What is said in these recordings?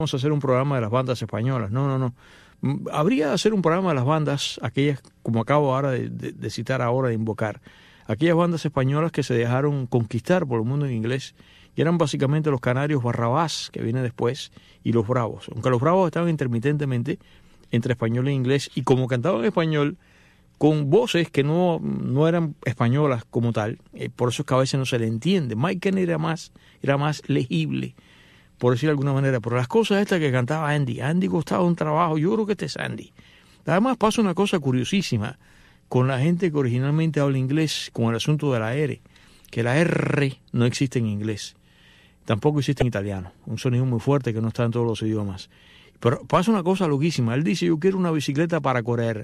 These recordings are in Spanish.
vamos a hacer un programa de las bandas españolas. No. Habría de hacer un programa de las bandas, aquellas, como acabo ahora de citar ahora, de invocar, aquellas bandas españolas que se dejaron conquistar por el mundo en inglés, y eran básicamente los Canarios, Barrabás, que viene después, y los Bravos. Aunque los Bravos estaban intermitentemente entre español e inglés, y como cantaban en español, con voces que no eran españolas como tal, por eso es que a veces no se le entiende. Mike Kennedy era más legible, por decir de alguna manera, pero las cosas estas que cantaba Andy costaba un trabajo, yo creo que este es Andy. Además pasa una cosa curiosísima con la gente que originalmente habla inglés, con el asunto de la R, que la R no existe en inglés, tampoco existe en italiano, un sonido muy fuerte que no está en todos los idiomas. Pero pasa una cosa loquísima, él dice, yo quiero una bicicleta para correr,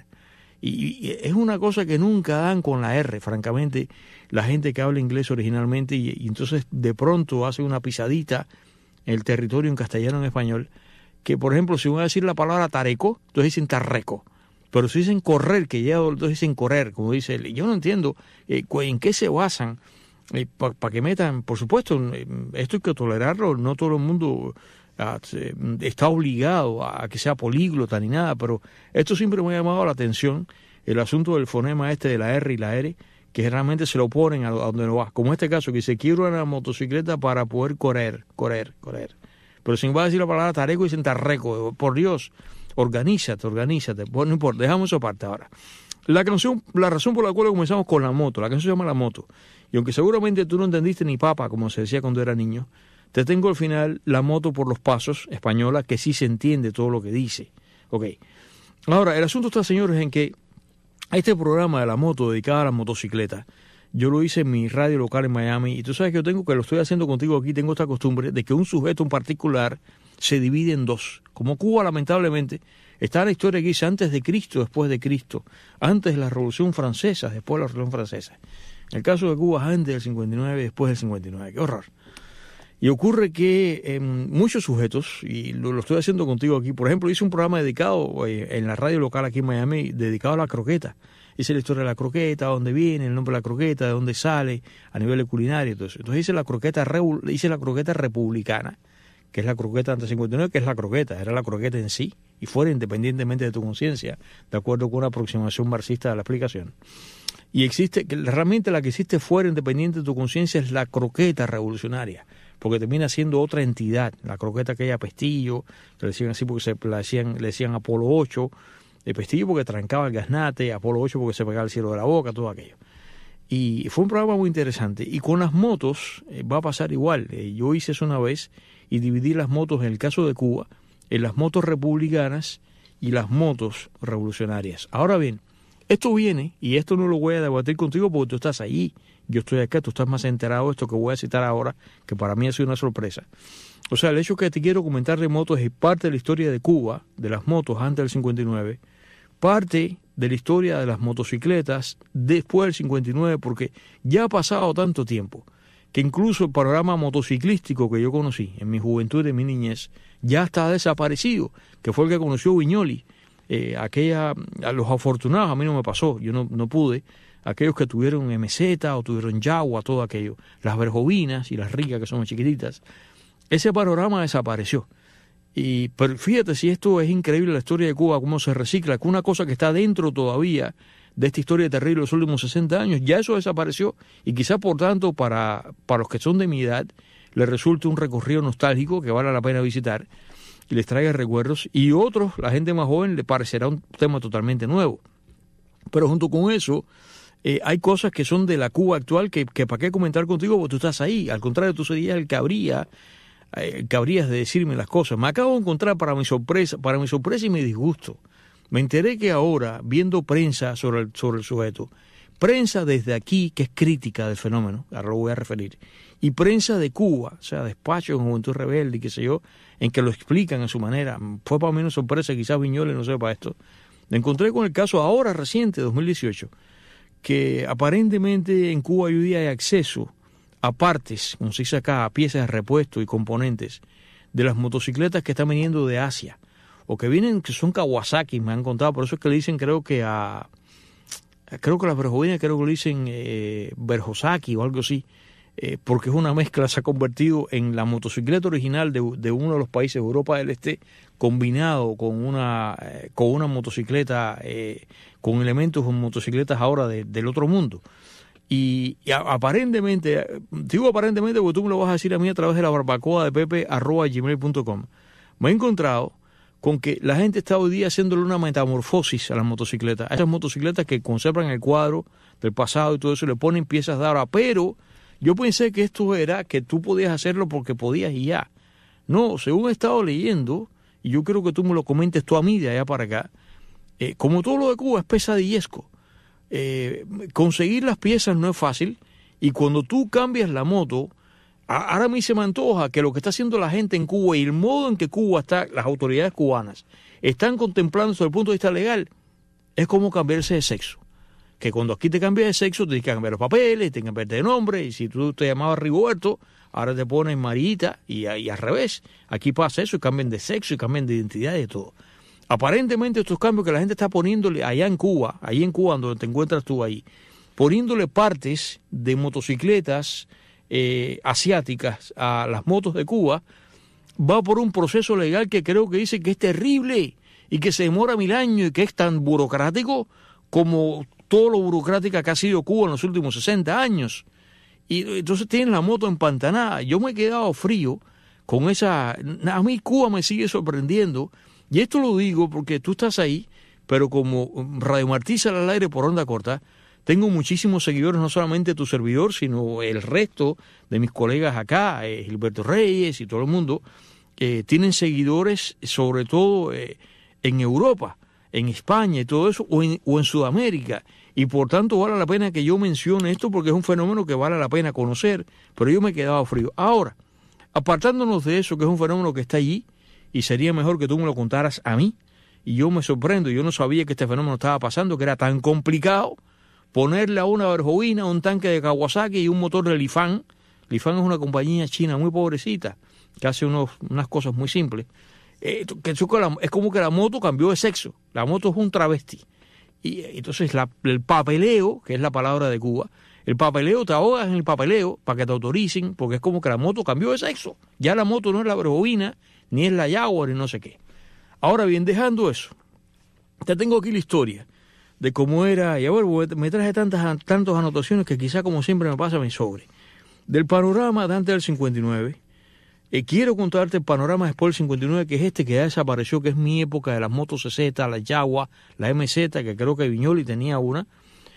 y es una cosa que nunca dan con la R, francamente, la gente que habla inglés originalmente, y entonces de pronto hace una pisadita en el territorio en castellano, en español, que por ejemplo si van a decir la palabra tareco, entonces dicen tarreco, pero si dicen correr, que ya entonces dicen correr, como dice él. Yo no entiendo en qué se basan para que metan, por supuesto, esto hay que tolerarlo, no todo el mundo está obligado a que sea políglota ni nada, pero esto siempre me ha llamado la atención, el asunto del fonema este de la R y la R, que realmente se lo oponen a donde no va. Como en este caso, que dice, quiero una motocicleta para poder correr. Pero si va a decir la palabra tareco, dicen tarreco. Por Dios, organízate. Bueno, no importa, dejamos eso aparte ahora. La razón por la cual comenzamos con la moto, la canción se llama La Moto. Y aunque seguramente tú no entendiste ni papa, como se decía cuando era niño, te tengo al final La Moto por los Pasos, española, que sí se entiende todo lo que dice. Ok. Ahora, el asunto está, señores, en que este programa de La Moto dedicado a la motocicleta, yo lo hice en mi radio local en Miami, y tú sabes que lo estoy haciendo contigo aquí, tengo esta costumbre de que un sujeto en particular se divide en dos. Como Cuba, lamentablemente, está la historia que dice antes de Cristo, después de Cristo, antes de la Revolución Francesa, después de la Revolución Francesa. En el caso de Cuba, antes del 59, después del 59. ¡Qué horror! Y ocurre que muchos sujetos, y lo estoy haciendo contigo aquí, por ejemplo, hice un programa dedicado en la radio local aquí en Miami, dedicado a la croqueta. Hice la historia de la croqueta, dónde viene, el nombre de la croqueta, de dónde sale, a nivel de culinario y todo eso. Entonces hice la croqueta republicana, que es la croqueta antes del 59, que es la croqueta, era la croqueta en sí, y fuera independientemente de tu conciencia, de acuerdo con una aproximación marxista de la explicación. Y realmente la que existe fuera independiente de tu conciencia es la croqueta revolucionaria, porque termina siendo otra entidad. La croqueta aquella Pestillo, le decían así porque le decían Apolo 8, de Pestillo porque trancaba el gaznate, Apolo 8 porque se pegaba el cielo de la boca, todo aquello. Y fue un programa muy interesante. Y con las motos va a pasar igual. Yo hice eso una vez y dividí las motos, en el caso de Cuba, en las motos republicanas y las motos revolucionarias. Ahora bien, esto viene, y esto no lo voy a debatir contigo porque tú estás allí, yo estoy acá, tú estás más enterado de esto que voy a citar ahora, que para mí ha sido una sorpresa. O sea, el hecho que te quiero comentar de motos es parte de la historia de Cuba, de las motos antes del 59, parte de la historia de las motocicletas después del 59, porque ya ha pasado tanto tiempo que incluso el panorama motociclístico que yo conocí en mi juventud y en mi niñez ya está desaparecido, que fue el que conoció Viñoli. A los afortunados, a mí no me pasó, yo no pude, aquellos que tuvieron MZ o tuvieron Yagua, todo aquello, las Berjovinas y las Ricas, que son más chiquititas, ese panorama desapareció. Pero fíjate si esto es increíble, la historia de Cuba, cómo se recicla, que una cosa que está dentro todavía de esta historia terrible de los últimos 60 años, ya eso desapareció, y quizás por tanto para los que son de mi edad les resulte un recorrido nostálgico que vale la pena visitar y les traiga recuerdos, y otros, la gente más joven, le parecerá un tema totalmente nuevo. Pero junto con eso, hay cosas que son de la Cuba actual que para qué comentar contigo porque tú estás ahí. Al contrario, tú serías el que habrías de decirme las cosas. Me acabo de encontrar para mi sorpresa y mi disgusto. Me enteré que ahora, viendo prensa sobre el sujeto, prensa desde aquí que es crítica del fenómeno, ahora lo voy a referir, y prensa de Cuba, o sea, despachos en Juventud Rebelde y qué sé yo, en que lo explican a su manera. Fue para mí una sorpresa, quizás Viñoles no sepa esto. Me encontré con el caso ahora reciente, 2018, que aparentemente en Cuba hoy día hay acceso a partes, como se dice acá, a piezas de repuesto y componentes de las motocicletas que están viniendo de Asia, o que son Kawasaki, me han contado, por eso es que le dicen, creo que las Berjovinas, creo que le dicen Berjosaki o algo así. porque es una mezcla, se ha convertido en la motocicleta original de uno de los países de Europa del Este, combinado con una motocicleta, con elementos de motocicletas ahora del otro mundo. Y aparentemente, digo aparentemente porque tú me lo vas a decir a mí a través de la barbacoa de pepe@gmail.com, me he encontrado con que la gente está hoy día haciéndole una metamorfosis a las motocicletas, a esas motocicletas que conservan el cuadro del pasado y todo eso, le ponen piezas de ahora, pero yo pensé que esto era que tú podías hacerlo porque podías y ya. No, según he estado leyendo, y yo quiero que tú me lo comentes tú a mí de allá para acá, como todo lo de Cuba es pesadillesco. Conseguir las piezas no es fácil, y cuando tú cambias la moto, ahora a mí se me antoja que lo que está haciendo la gente en Cuba y el modo en que Cuba está, las autoridades cubanas están contemplando desde el punto de vista legal, es como cambiarse de sexo. Que cuando aquí te cambias de sexo, tienes que cambiar los papeles, tienes que cambiarte de nombre, y si tú te llamabas Rigoberto, ahora te pones Marita, y al revés. Aquí pasa eso, y cambian de sexo, y cambian de identidad y de todo. Aparentemente estos cambios que la gente está poniéndole allá en Cuba, ahí en Cuba donde te encuentras tú ahí, poniéndole partes de motocicletas asiáticas a las motos de Cuba, va por un proceso legal que creo que dice que es terrible y que se demora 1000 años y que es tan burocrático como todo lo burocrática que ha sido Cuba en los últimos 60 años. Y entonces tienen la moto empantanada. Yo me he quedado frío con esa... A mí Cuba me sigue sorprendiendo, y esto lo digo porque tú estás ahí, pero como Radio Martí sale al aire por onda corta, tengo muchísimos seguidores, no solamente tu servidor, sino el resto de mis colegas acá, Gilberto Reyes y todo el mundo, tienen seguidores sobre todo en Europa, en España y todo eso, o en Sudamérica. Y por tanto vale la pena que yo mencione esto porque es un fenómeno que vale la pena conocer, pero yo me he quedado frío. Ahora, apartándonos de eso, que es un fenómeno que está allí, y sería mejor que tú me lo contaras a mí, y yo me sorprendo, yo no sabía que este fenómeno estaba pasando, que era tan complicado ponerle a una Verjovina, un tanque de Kawasaki y un motor de Lifan. Lifan es una compañía china muy pobrecita, que hace unas cosas muy simples. Es como que la moto cambió de sexo, la moto es un travesti. Y entonces el papeleo, que es la palabra de Cuba, el papeleo, te ahogas en el papeleo para que te autoricen, porque es como que la moto cambió de sexo. Ya la moto no es la Verjovina, ni es la Jaguar, ni no sé qué. Ahora bien, dejando eso, te tengo aquí la historia de cómo era, y a ver, me traje tantas anotaciones que quizá como siempre me pasa me sobre. Del panorama de antes del 59, quiero contarte el panorama después del 59, que es este que ya desapareció, que es mi época de las motos CZ, la Jaguar, la MZ, que creo que Viñoli tenía una.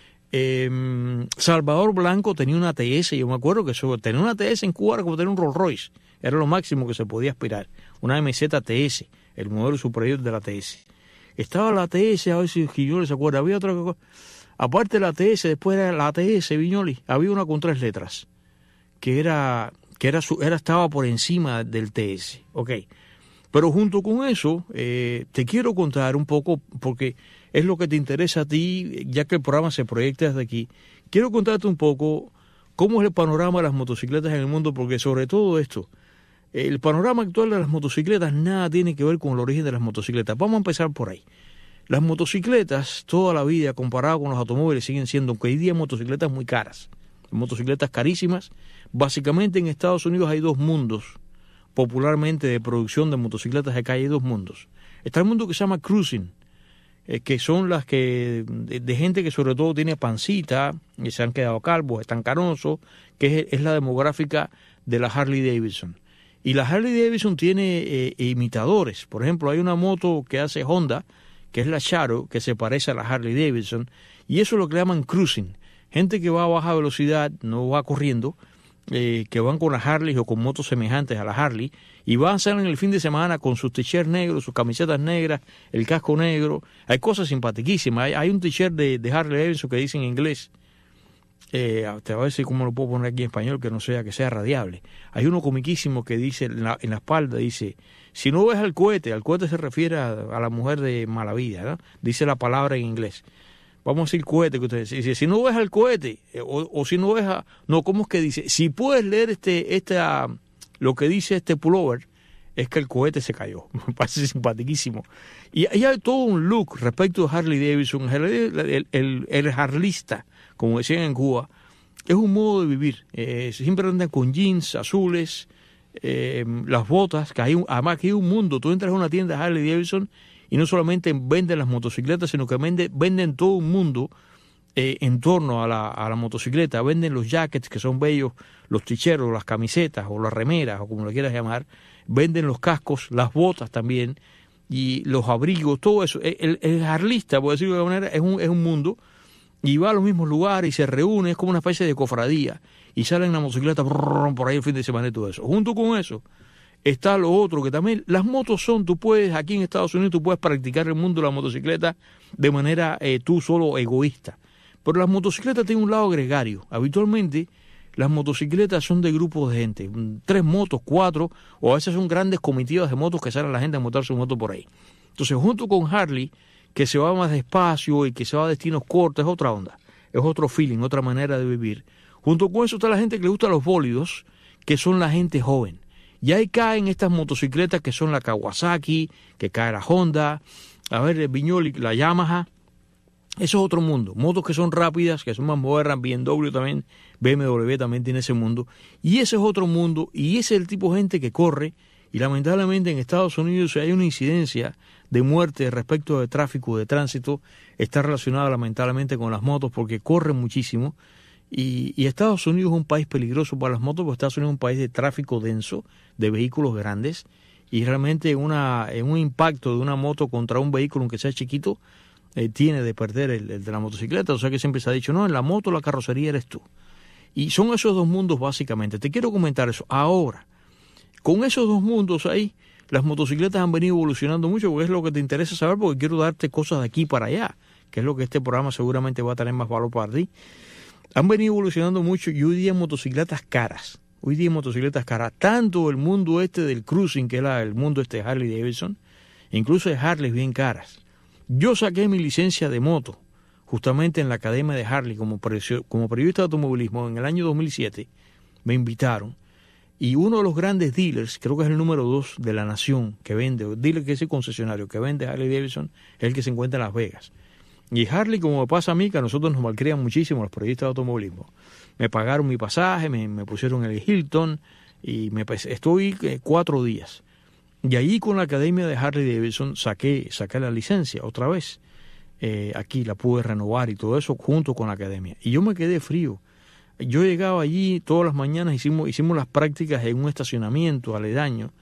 Salvador Blanco tenía una TS, yo me acuerdo que tener una TS en Cuba era como tener un Rolls Royce, era lo máximo que se podía aspirar, una MZ TS, el modelo superior de la TS. Estaba la TS, a ver si Viñoli se acuerda, había otra cosa, aparte de la TS, después era la TS Viñoli, había una con 3 letras, que estaba por encima del TS, ok. Pero junto con eso, te quiero contar un poco, porque es lo que te interesa a ti, ya que el programa se proyecta desde aquí. Quiero contarte un poco cómo es el panorama de las motocicletas en el mundo, porque sobre todo esto, el panorama actual de las motocicletas nada tiene que ver con el origen de las motocicletas. Vamos a empezar por ahí. Las motocicletas, toda la vida, comparado con los automóviles, siguen siendo, aunque hoy día motocicletas muy caras, motocicletas carísimas. Básicamente en Estados Unidos hay 2 mundos, popularmente de producción de motocicletas de calle, hay 2 mundos. Está el mundo que se llama cruising, que son las que de gente que sobre todo tiene pancita, y se han quedado calvos, están canosos, que es la demográfica de la Harley Davidson. Y la Harley Davidson tiene imitadores. Por ejemplo, hay una moto que hace Honda, que es la Shadow, que se parece a la Harley Davidson, y eso es lo que le llaman cruising. Gente que va a baja velocidad, no va corriendo, que van con las Harley o con motos semejantes a la Harley, y van a salir en el fin de semana con sus t-shirts negros, sus camisetas negras, el casco negro. Hay cosas simpaticísimas. Hay un t-shirt de Harley Davidson que dice en inglés, te voy a decir cómo lo puedo poner aquí en español, que sea radiable. Hay uno comiquísimo que dice en la espalda, dice, si no ves al cohete se refiere a la mujer de mala vida, ¿no? Dice la palabra en inglés. Vamos a decir cohete, que usted dice, si no ves al cohete, o si no ves a... No, ¿cómo es que dice? Si puedes leer lo que dice este pullover, es que el cohete se cayó. Me parece simpaticísimo. Y hay todo un look respecto a Harley Davidson. El harlista, como decían en Cuba, es un modo de vivir. Siempre andan con jeans azules, las botas, además que hay un mundo. Tú entras a una tienda Harley Davidson y no solamente venden las motocicletas, sino que venden todo un mundo en torno a la motocicleta. Venden los jackets, que son bellos, los ticheros, las camisetas o las remeras, o como lo quieras llamar. Venden los cascos, las botas también, y los abrigos, todo eso. El harlista, por decirlo de alguna manera, es un mundo, y va a los mismos lugares y se reúne, es como una especie de cofradía, y salen en la motocicleta por ahí el fin de semana y todo eso. Junto con eso está lo otro, que también las motos tú puedes, aquí en Estados Unidos, tú puedes practicar el mundo de la motocicleta de manera tú solo egoísta. Pero las motocicletas tienen un lado gregario. Habitualmente las motocicletas son de grupos de gente, 3 motos, 4, o a veces son grandes comitivas de motos que salen la gente a montar su moto por ahí. Entonces, junto con Harley, que se va más despacio y que se va a destinos cortos, es otra onda, es otro feeling, otra manera de vivir. Junto con eso está la gente que le gusta los bólidos, que son la gente joven. Y ahí caen estas motocicletas que son la Kawasaki, que cae la Honda, el Viñoli, la Yamaha. Eso es otro mundo. Motos que son rápidas, que son más modernas, BMW también, BMW también tiene ese mundo. Y ese es otro mundo, y ese es el tipo de gente que corre. Y lamentablemente en Estados Unidos, si hay una incidencia de muerte respecto de tráfico, de tránsito, está relacionada lamentablemente con las motos, porque corren muchísimo. Y Estados Unidos es un país peligroso para las motos, porque Estados Unidos es un país de tráfico denso, de vehículos grandes, y realmente en un impacto de una moto contra un vehículo, aunque sea chiquito, tiene de perder el de la motocicleta. O sea que siempre se ha dicho, no, en la moto la carrocería eres tú. Y son esos dos mundos básicamente. Te quiero comentar eso. Ahora, con esos dos mundos ahí, las motocicletas han venido evolucionando mucho, porque es lo que te interesa saber, porque quiero darte cosas de aquí para allá, que es lo que este programa seguramente va a tener más valor para ti. Han venido evolucionando mucho y hoy día motocicletas caras. Hoy día motocicletas caras. Tanto el mundo del cruising, que es el mundo de Harley Davidson, incluso de Harley bien caras. Yo saqué mi licencia de moto justamente en la Academia de Harley como periodista de automovilismo en el año 2007. Me invitaron y uno de los grandes dealers, creo que es el número 2 de la nación que vende, o dealer que es el concesionario que vende Harley Davidson, es el que se encuentra en Las Vegas. Y Harley, como me pasa a mí, que a nosotros nos malcrian muchísimo los periodistas de automovilismo. Me pagaron mi pasaje, me pusieron el Hilton y estoy 4 días. Y allí con la Academia de Harley Davidson saqué la licencia otra vez. Aquí la pude renovar y todo eso junto con la Academia. Y yo me quedé frío. Yo llegaba allí todas las mañanas, hicimos las prácticas en un estacionamiento aledaño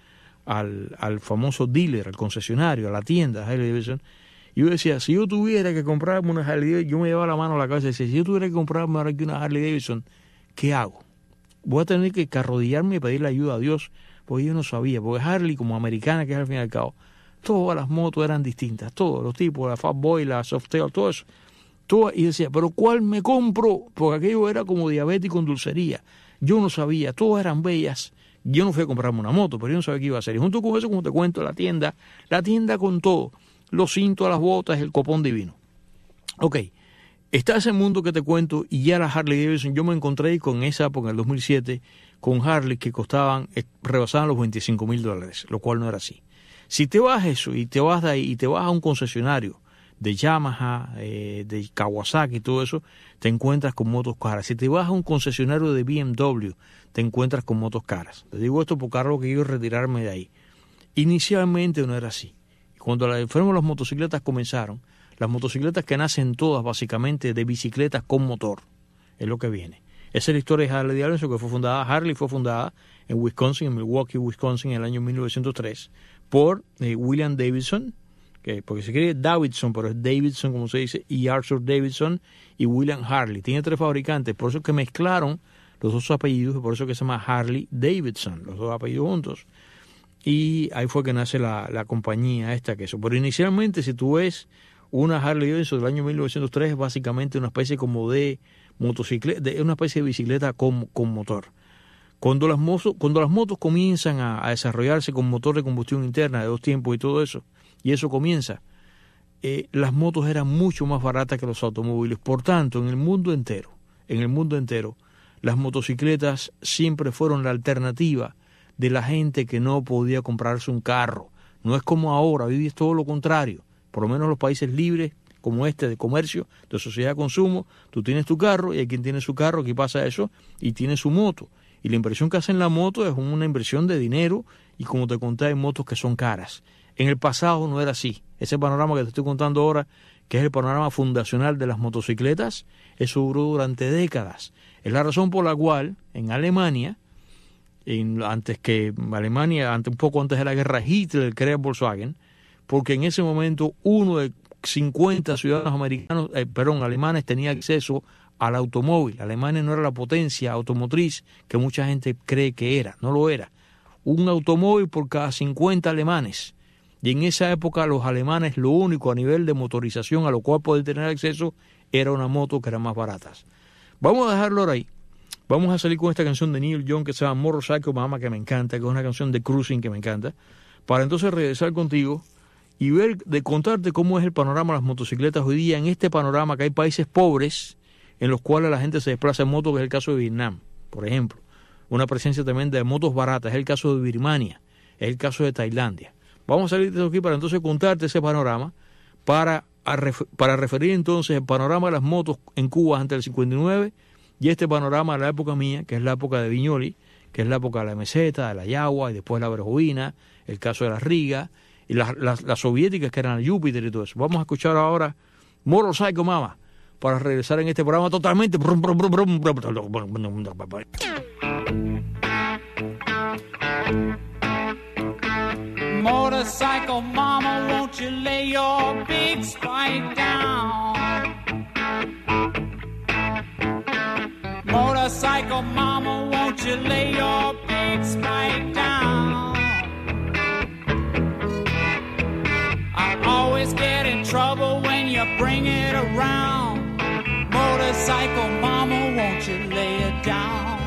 al famoso dealer, al concesionario, a la tienda de Harley Davidson. Y yo decía, si yo tuviera que comprarme una Harley Davidson, yo me llevaba la mano a la cabeza y decía, si yo tuviera que comprarme ahora aquí una Harley Davidson, ¿qué hago? Voy a tener que arrodillarme y pedirle ayuda a Dios, porque yo no sabía, porque Harley, como americana, que es al fin y al cabo, todas las motos eran distintas, todos los tipos, la Fatboy, la Softail, todo eso. Y decía, pero ¿cuál me compro? Porque aquello era como diabético en dulcería. Yo no sabía, todas eran bellas. Yo no fui a comprarme una moto, pero yo no sabía qué iba a hacer. Y junto con eso, como te cuento, la tienda con todo, los cintos, las botas, el copón divino. Ok, está ese mundo que te cuento, y ya la Harley Davidson, yo me encontré con esa época, en el 2007, con Harley que rebasaban los $25,000, lo cual no era así. Si te vas a eso y te vas de ahí y te vas a un concesionario de Yamaha, de Kawasaki y todo eso, te encuentras con motos caras. Si te vas a un concesionario de BMW, te encuentras con motos caras. Te digo esto porque ahora lo que quiero es retirarme de ahí. Inicialmente no era así. Cuando las motocicletas comenzaron, las motocicletas que nacen todas básicamente de bicicletas con motor, es lo que viene. Esa es la historia de Harley Davidson, que Harley fue fundada en Wisconsin, en Milwaukee, Wisconsin, en el año 1903, por William Davidson, porque se quiere Davidson, pero es Davidson como se dice, y Arthur Davidson y William Harley. Tiene 3 fabricantes, por eso que mezclaron los 2 apellidos, y por eso que se llama Harley Davidson, los 2 apellidos juntos. Y ahí fue que nace la compañía esta que eso. Pero inicialmente, si tú ves una Harley Davidson del año 1903, es básicamente una especie como de motocicleta, una especie de bicicleta con motor. Cuando las motos comienzan a desarrollarse con motor de combustión interna de 2 tiempos y todo eso, y eso comienza, las motos eran mucho más baratas que los automóviles. Por tanto, en el mundo entero, las motocicletas siempre fueron la alternativa de la gente que no podía comprarse un carro. No es como ahora, hoy es todo lo contrario. Por lo menos los países libres, como este de comercio, de sociedad de consumo, tú tienes tu carro y hay quien tiene su carro, aquí pasa eso, y tiene su moto. Y la inversión que hace en la moto es una inversión de dinero y como te conté hay motos que son caras. En el pasado no era así. Ese panorama que te estoy contando ahora, que es el panorama fundacional de las motocicletas, eso duró durante décadas. Es la razón por la cual en Alemania, un poco antes de la guerra, Hitler crea Volkswagen, porque en ese momento uno de 50 ciudadanos alemanes tenía acceso al automóvil. Alemania no era la potencia automotriz que mucha gente cree que era, no lo era. Un automóvil por cada 50 alemanes. Y en esa época los alemanes lo único a nivel de motorización a lo cual poder tener acceso era una moto que era más baratas. Vamos a dejarlo ahora ahí. Vamos a salir con esta canción de Neil Young que se llama Motorcycle Mama, que me encanta, que es una canción de cruising que me encanta, para entonces regresar contigo y contarte cómo es el panorama de las motocicletas hoy día, en este panorama que hay países pobres en los cuales la gente se desplaza en moto, que es el caso de Vietnam, por ejemplo. Una presencia también de motos baratas, es el caso de Birmania, es el caso de Tailandia. Vamos a salir de aquí para entonces contarte ese panorama, para referir entonces el panorama de las motos en Cuba antes del 59 y este panorama de la época mía, que es la época de Viñoli, que es la época de la meseta, de la Yagua y después la Verjovina, el caso de la Riga y las soviéticas que eran la Júpiter y todo eso. Vamos a escuchar ahora Motorcycle Mama para regresar en este programa totalmente. Motorcycle mama, won't you lay your big spike down? Motorcycle mama, won't you lay your big spike down? I always get in trouble when you bring it around. Motorcycle mama, won't you lay it down?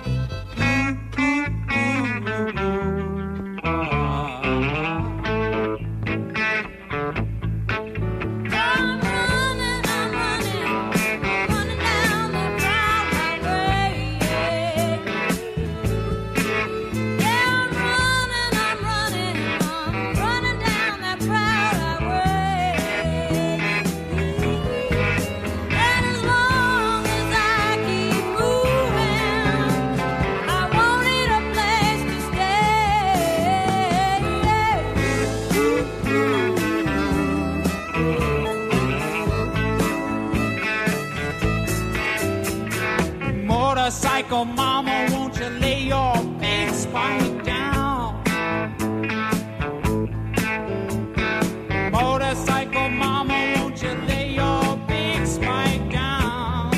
Motorcycle mama, won't you lay your big spike down? Motorcycle mama, won't you lay your big spike down?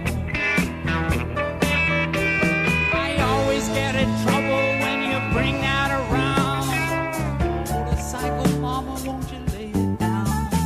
I always get in trouble when you bring that around. Motorcycle mama, won't you lay it down?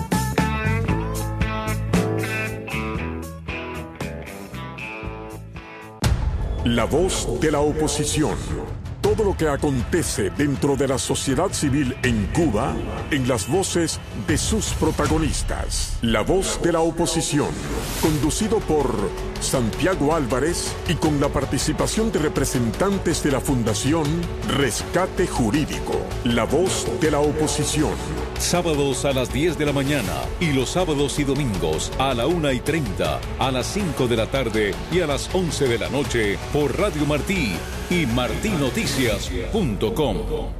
La voz de la oposición. Todo lo que acontece dentro de la sociedad civil en Cuba, en las voces de sus protagonistas. La voz de la oposición, conducido por Santiago Álvarez y con la participación de representantes de la Fundación Rescate Jurídico. La voz de la oposición. Sábados a las 10 de la mañana y los sábados y domingos a la 1:30, a las 5 de la tarde y a las 11 de la noche por Radio Martí y martinoticias.com.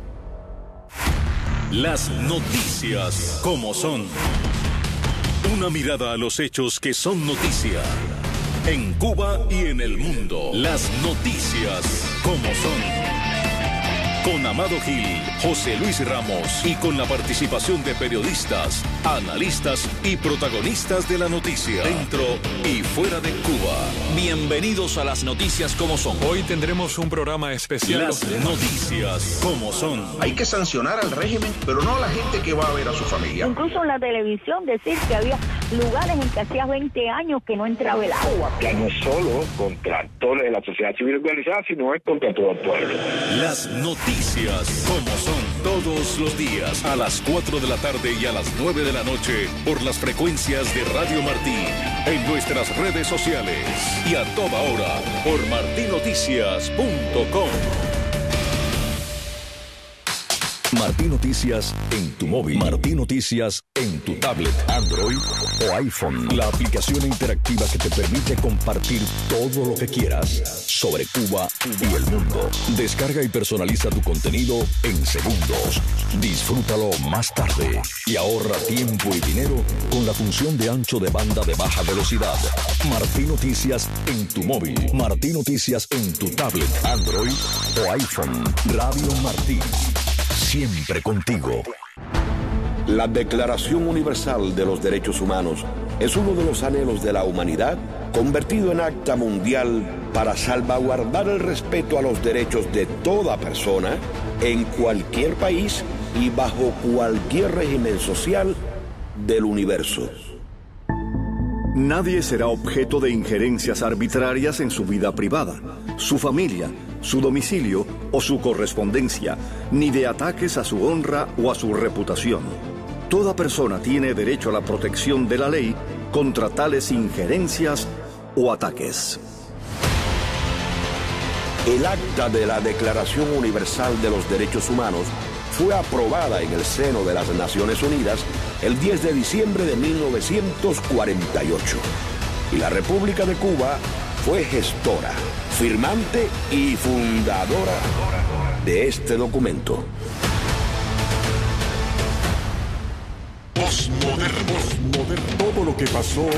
Las noticias como son. Una mirada a los hechos que son noticia en Cuba y en el mundo. Las noticias como son. Con Amado Gil, José Luis Ramos y con la participación de periodistas, analistas y protagonistas de la noticia, dentro y fuera de Cuba. Bienvenidos a las noticias como son. Hoy tendremos un programa especial. Las noticias como son. Hay que sancionar al régimen, pero no a la gente que va a ver a su familia. Incluso en la televisión decir que había lugares en que hacía 20 años que no entraba el agua. Que no es solo contra actores de la sociedad civil organizada, sino es contra todo el pueblo. Las noticias como son, todos los días a las 4 de la tarde y a las 9 de la noche por las frecuencias de Radio Martí, en nuestras redes sociales y a toda hora por martinoticias.com. Martín Noticias en tu móvil. Martín Noticias en tu tablet, Android o iPhone. La aplicación interactiva que te permite compartir todo lo que quieras sobre Cuba y el mundo. Descarga y personaliza tu contenido en segundos. Disfrútalo más tarde y ahorra tiempo y dinero con la función de ancho de banda de baja velocidad. Martín Noticias en tu móvil. Martín Noticias en tu tablet, Android o iPhone. Radio Martín. Siempre contigo. La Declaración Universal de los Derechos Humanos es uno de los anhelos de la humanidad convertido en acta mundial para salvaguardar el respeto a los derechos de toda persona en cualquier país y bajo cualquier régimen social del universo. Nadie será objeto de injerencias arbitrarias en su vida privada, su familia, su domicilio o su correspondencia, ni de ataques a su honra o a su reputación. Toda persona tiene derecho a la protección de la ley contra tales injerencias o ataques. El acta de la Declaración Universal de los Derechos Humanos fue aprobada en el seno de las Naciones Unidas el 10 de diciembre de 1948. Y la República de Cuba fue gestora, firmante y fundadora de este documento. Postmoderno. Todo lo que pasó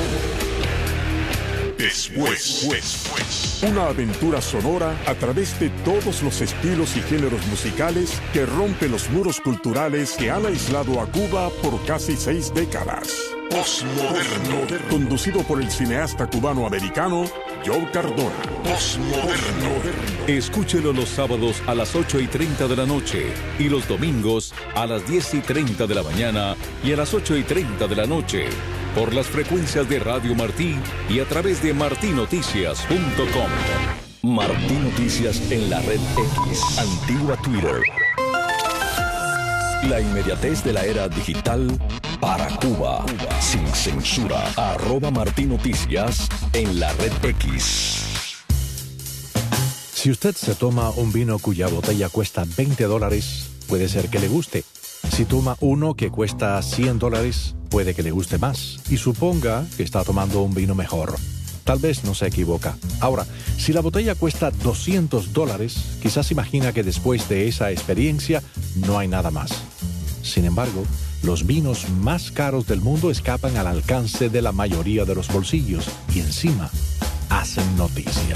después. Una aventura sonora a través de todos los estilos y géneros musicales que rompen los muros culturales que han aislado a Cuba por casi 6 décadas. Postmoderno. Conducido por el cineasta cubano-americano Joe Cardona. Postmoderno. Escúchelo los sábados a las 8:30 de la noche y los domingos a las 10:30 de la mañana y a las 8:30 de la noche por las frecuencias de Radio Martí y a través de martinoticias.com. Martín Noticias en la red X, antigua Twitter. La inmediatez de la era digital para Cuba, sin censura. @Martín Noticias en la red X. Si usted se toma un vino cuya botella cuesta $20, puede ser que le guste. Si toma uno que cuesta $100, puede que le guste más y suponga que está tomando un vino mejor. Tal vez no se equivoca. Ahora, si la botella cuesta $200, quizás imagina que después de esa experiencia no hay nada más. Sin embargo, los vinos más caros del mundo escapan al alcance de la mayoría de los bolsillos y encima hacen noticia.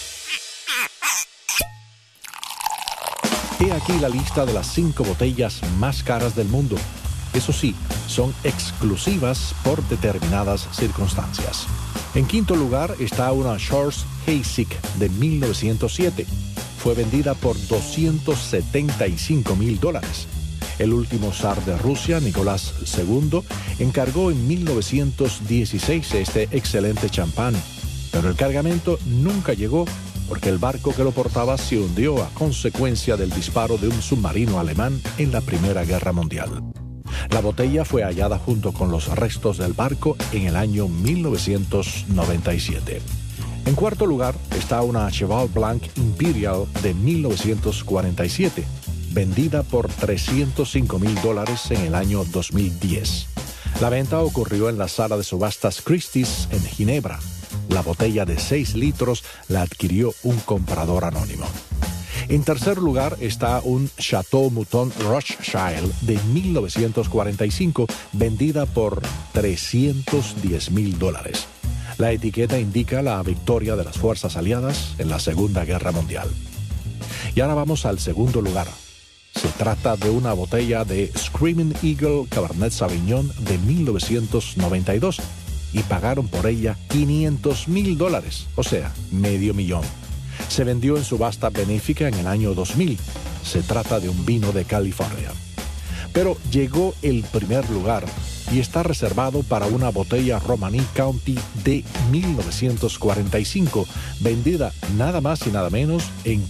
He aquí la lista de las 5 botellas más caras del mundo. Eso sí, son exclusivas por determinadas circunstancias. En quinto lugar está una Schorsch Heysig de 1907. Fue vendida por $275,000. El último zar de Rusia, Nicolás II, encargó en 1916 este excelente champán, pero el cargamento nunca llegó porque el barco que lo portaba se hundió a consecuencia del disparo de un submarino alemán en la Primera Guerra Mundial. La botella fue hallada junto con los restos del barco en el año 1997. En cuarto lugar está una Cheval Blanc Imperial de 1947, vendida por $305,000 en el año 2010. La venta ocurrió en la sala de subastas Christie's en Ginebra. La botella de 6 litros la adquirió un comprador anónimo. En tercer lugar está un Chateau Mouton Rothschild de 1945, vendida por $310,000. La etiqueta indica la victoria de las fuerzas aliadas en la Segunda Guerra Mundial. Y ahora vamos al segundo lugar. Se trata de una botella de Screaming Eagle Cabernet Sauvignon de 1992 y pagaron por ella $500,000, o sea, $500,000. Se vendió en subasta benéfica en el año 2000. Se trata de un vino de California. Pero llegó el primer lugar y está reservado para una botella Romanée County de 1945, vendida nada más y nada menos en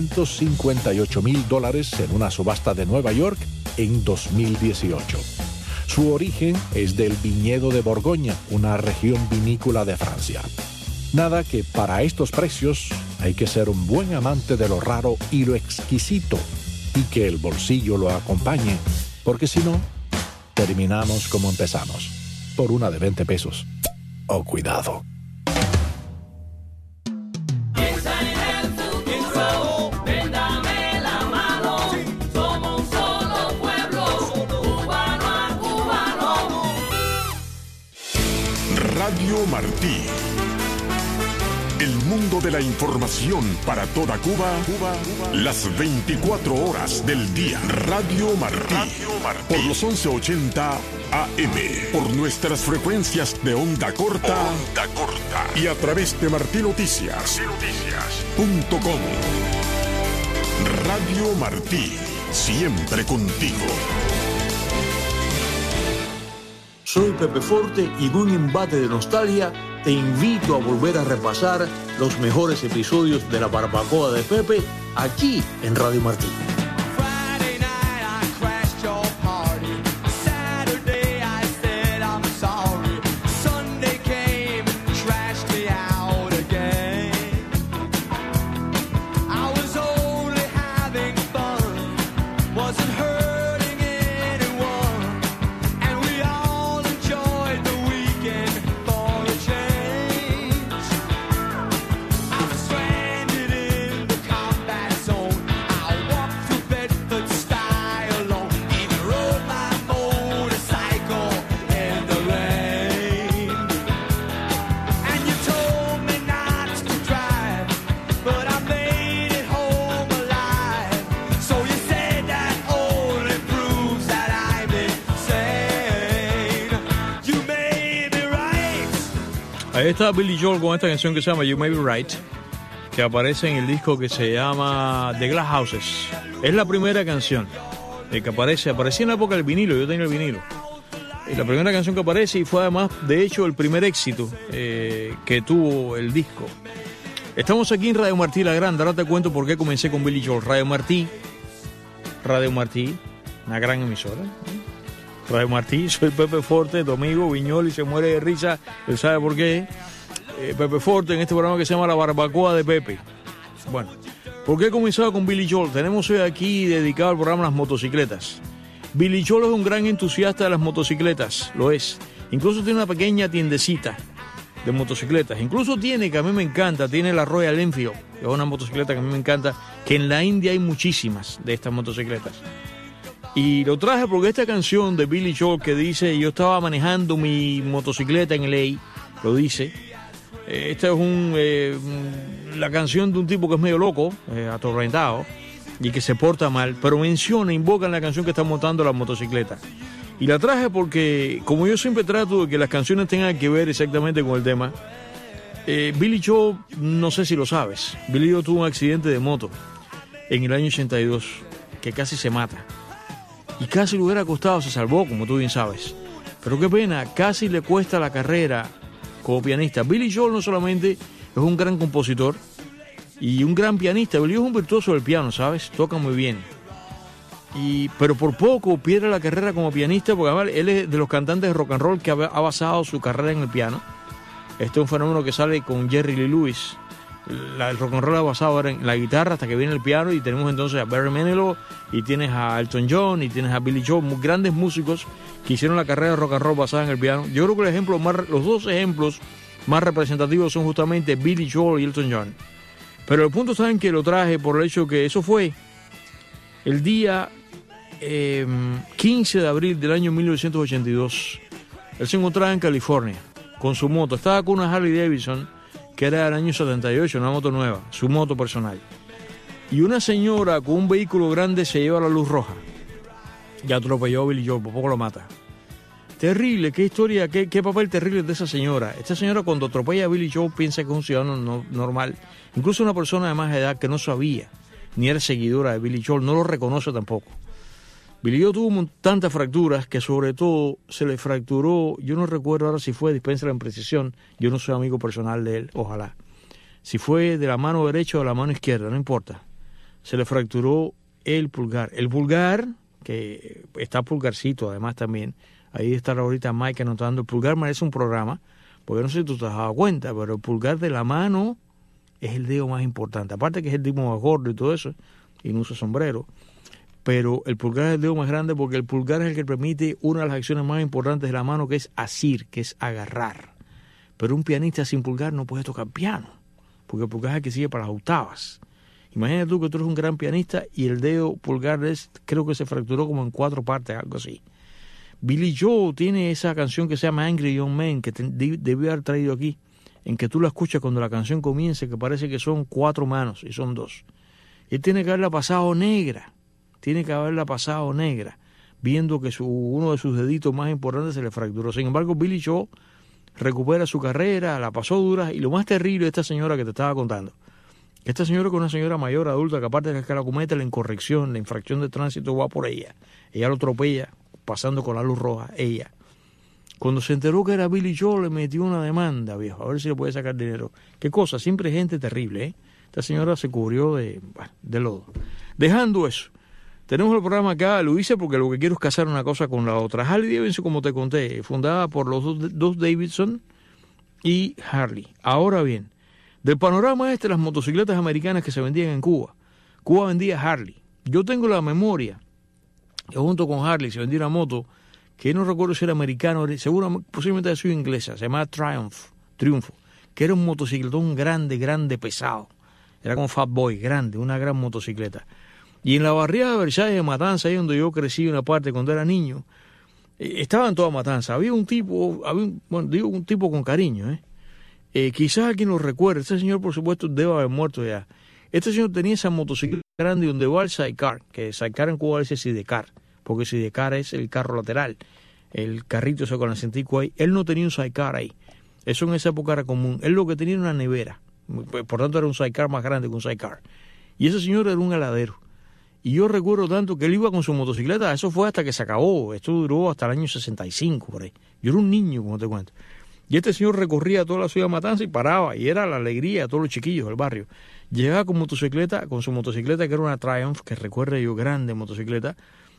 $558,000 en una subasta de Nueva York en 2018. Su origen es del viñedo de Borgoña, una región vinícola de Francia. Nada que para estos precios hay que ser un buen amante de lo raro y lo exquisito, y que el bolsillo lo acompañe, porque si no, terminamos como empezamos, por una de 20 pesos. Oh, cuidado. Radio Martí. El mundo de la información para toda Cuba, las 24 horas del día. Radio Martí. Por los 1180 AM. Por nuestras frecuencias de onda corta. Y a través de martinoticias.com. Radio Martí. Siempre contigo. Soy Pepe Forte y en un embate de nostalgia te invito a volver a repasar los mejores episodios de La Barbacoa de Pepe aquí en Radio Martí. Ahí está Billy Joel con esta canción que se llama You May Be Right, que aparece en el disco que se llama The Glass Houses. Es la primera canción que aparecía en la época del vinilo, yo tenía el vinilo. La primera canción que aparece y fue además, de hecho, el primer éxito que tuvo el disco. Estamos aquí en Radio Martí La Grande, ahora te cuento por qué comencé con Billy Joel. Radio Martí, una gran emisora. Radio Martí, soy Pepe Forte, tu amigo Viñoli se muere de risa, él sabe por qué. Pepe Forte en este programa que se llama La Barbacoa de Pepe. Bueno, ¿por qué he comenzado con Billy Joel? Tenemos hoy aquí dedicado al programa Las Motocicletas. Billy Joel es un gran entusiasta de las motocicletas, lo es. Incluso tiene una pequeña tiendecita de motocicletas. Incluso tiene, que a mí me encanta, tiene la Royal Enfield, que es una motocicleta que a mí me encanta, que en la India hay muchísimas de estas motocicletas. Y lo traje porque esta canción de Billy Joel que dice, yo estaba manejando mi motocicleta en LA, lo dice. Esta es la canción de un tipo que es medio loco, atormentado, y que se porta mal, pero invoca en la canción que está montando la motocicleta. Y la traje porque, como yo siempre trato de que las canciones tengan que ver exactamente con el tema, Billy Joel, no sé si lo sabes, Billy Joel tuvo un accidente de moto en el año 82, que casi se mata. Y casi le hubiera costado, se salvó, como tú bien sabes. Pero qué pena, casi le cuesta la carrera como pianista. Billy Joel no solamente es un gran compositor y un gran pianista, Billy Joel es un virtuoso del piano, ¿sabes? Toca muy bien. Pero por poco pierde la carrera como pianista, porque además él es de los cantantes de rock and roll que ha basado su carrera en el piano. Este es un fenómeno que sale con Jerry Lee Lewis. El rock and roll ha basado ahora en la guitarra hasta que viene el piano, y tenemos entonces a Barry Manilow, y tienes a Elton John, y tienes a Billy Joel, muy grandes músicos que hicieron la carrera de rock and roll basada en el piano. Yo creo que los dos ejemplos más representativos son justamente Billy Joel y Elton John. Pero el punto está en que lo traje por el hecho que eso fue el día 15 de abril del año 1982. Él se encontraba en California con su moto, estaba con una Harley Davidson que era del año 78, una moto nueva, su moto personal. Y una señora con un vehículo grande se lleva la luz roja. Ya atropelló a Billy Joel, por poco lo mata. Terrible, qué historia, qué papel terrible de esa señora. Esta señora cuando atropella a Billy Joel piensa que es un ciudadano normal. Incluso una persona de más edad que no sabía, ni era seguidora de Billy Joel, no lo reconoce tampoco. Billy Joel tuvo tantas fracturas que sobre todo se le fracturó, yo no recuerdo ahora si fue, dispénsela en precisión, yo no soy amigo personal de él, ojalá. Si fue de la mano derecha o de la mano izquierda, no importa. Se le fracturó el pulgar. El pulgar, que está pulgarcito además también, ahí está ahorita Mike anotando, el pulgar merece un programa, porque no sé si tú te has dado cuenta, pero el pulgar de la mano es el dedo más importante. Aparte que es el tipo más gordo y todo eso, y no usa sombrero. pero el pulgar es el dedo más grande porque el pulgar es el que permite una de las acciones más importantes de la mano, que es asir, que es agarrar. Pero un pianista sin pulgar no puede tocar piano, porque el pulgar es el que sigue para las octavas. Imagínate tú que tú eres un gran pianista y el dedo pulgar creo que se fracturó como en 4 partes, algo así. Billy Joel tiene esa canción que se llama Angry Young Man, que debió haber traído aquí, en que tú la escuchas cuando la canción comienza, que parece que son 4 manos y son 2. Él tiene que haberla pasado negra, viendo que uno de sus deditos más importantes se le fracturó. Sin embargo, Billy Joel recupera su carrera, la pasó dura, y lo más terrible de esta señora que te estaba contando, esta señora, que es una señora mayor, adulta, que aparte de que la comete la incorrección, la infracción de tránsito va por ella lo atropella pasando con la luz roja, ella. Cuando se enteró que era Billy Joel, le metió una demanda, viejo, a ver si le puede sacar dinero. Qué cosa, siempre gente terrible, ¿eh? Esta señora se cubrió de lodo. Dejando eso, tenemos el programa acá, lo hice porque lo que quiero es casar una cosa con la otra. Harley Davidson, como te conté, fundada por los dos Davidson y Harley. Ahora bien, del panorama las motocicletas americanas que se vendían en Cuba. Cuba vendía Harley. Yo tengo la memoria que junto con Harley se vendía una moto que no recuerdo si era americana, seguramente, posiblemente haya sido inglesa, se llamaba Triunfo, que era un motocicletón grande, pesado. Era como Fat Boy, grande, una gran motocicleta. Y en la barriada de Versalles de Matanza, ahí donde yo crecí una parte cuando era niño, estaba en toda Matanza. Había un tipo, un tipo con cariño, quizás a quien lo recuerde. Este señor, por supuesto, debe haber muerto ya. Este señor tenía esa motocicleta grande donde va el sidecar, que sidecar en Cuba es el sidecar, porque el sidecar es el carro lateral, el carrito ese con el asientico ahí. Él no tenía un sidecar ahí. Eso en esa época era común. Él lo que tenía era una nevera. Por tanto, era un sidecar más grande que un sidecar. Y ese señor era un heladero. Y yo recuerdo tanto que él iba con su motocicleta, eso fue hasta que se acabó. Esto duró hasta el año 65, por ahí. Yo era un niño, como te cuento. Y este señor recorría toda la ciudad de Matanza y paraba, y era la alegría de todos los chiquillos del barrio. Llegaba con su motocicleta, que era una Triumph, que recuerdo yo, grande motocicleta,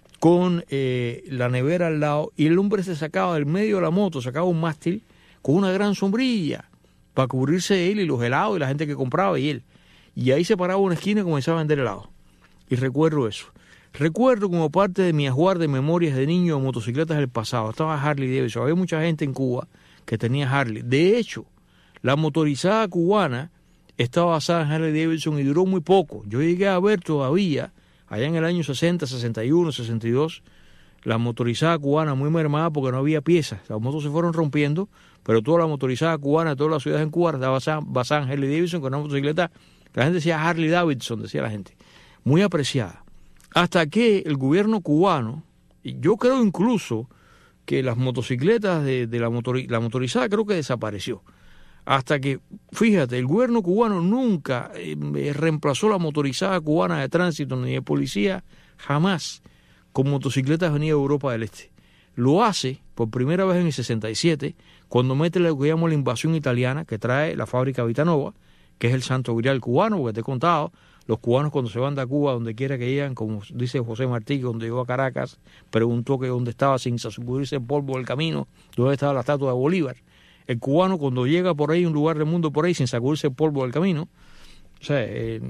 con la nevera al lado, y el hombre se sacaba del medio de la moto, sacaba un mástil con una gran sombrilla para cubrirse él y los helados y la gente que compraba y él. Y ahí se paraba una esquina y comenzaba a vender helados. Y recuerdo eso. Recuerdo como parte de mi ajuar de memorias de niño de motocicletas del pasado. Estaba Harley Davidson. Había mucha gente en Cuba que tenía Harley. De hecho, la motorizada cubana estaba basada en Harley Davidson y duró muy poco. Yo llegué a ver todavía, allá en el año 60, 61, 62, la motorizada cubana muy mermada porque no había piezas. Las motos se fueron rompiendo, pero toda la motorizada cubana, todas las ciudades en Cuba, estaba basada en Harley Davidson, con una motocicleta, la gente decía Harley Davidson, decía la gente, muy apreciada. Hasta que el gobierno cubano, y yo creo incluso que las motocicletas la motorizada creo que desapareció. Hasta que, fíjate, el gobierno cubano nunca reemplazó la motorizada cubana de tránsito ni de policía, jamás, con motocicletas venidas de Europa del Este. Lo hace por primera vez en el 67, cuando mete lo que llamo la invasión italiana, que trae la fábrica Vitanova, que es el santo grial cubano, porque te he contado, los cubanos cuando se van de Cuba, donde quiera que llegan, como dice José Martí, que cuando llegó a Caracas, preguntó que dónde estaba sin sacudirse el polvo del camino, dónde estaba la estatua de Bolívar. El cubano cuando llega por ahí, un lugar del mundo por ahí, sin sacudirse el polvo del camino, o sea,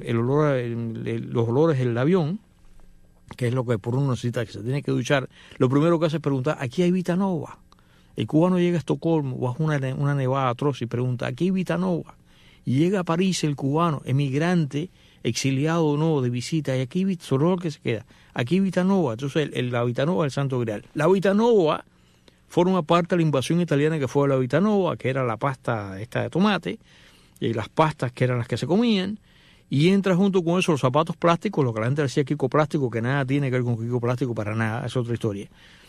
los olores del avión, que es lo que por uno necesita, que se tiene que duchar, lo primero que hace es preguntar, ¿aquí hay Vitanova? El cubano llega a Estocolmo, bajo una nevada atroz y pregunta, ¿aquí hay Vitanova? Y llega a París el cubano, emigrante, exiliado o no, de visita, y aquí solo que se queda, aquí Vitanova. Entonces la Vitanova es el santo grial. La Vitanova forma parte de la invasión italiana que fue la Vitanova, que era la pasta esta de tomate, y las pastas que eran las que se comían, y entra junto con eso los zapatos plásticos, lo que la gente decía Kiko Plástico, que nada tiene que ver con Kiko Plástico para nada, es otra historia.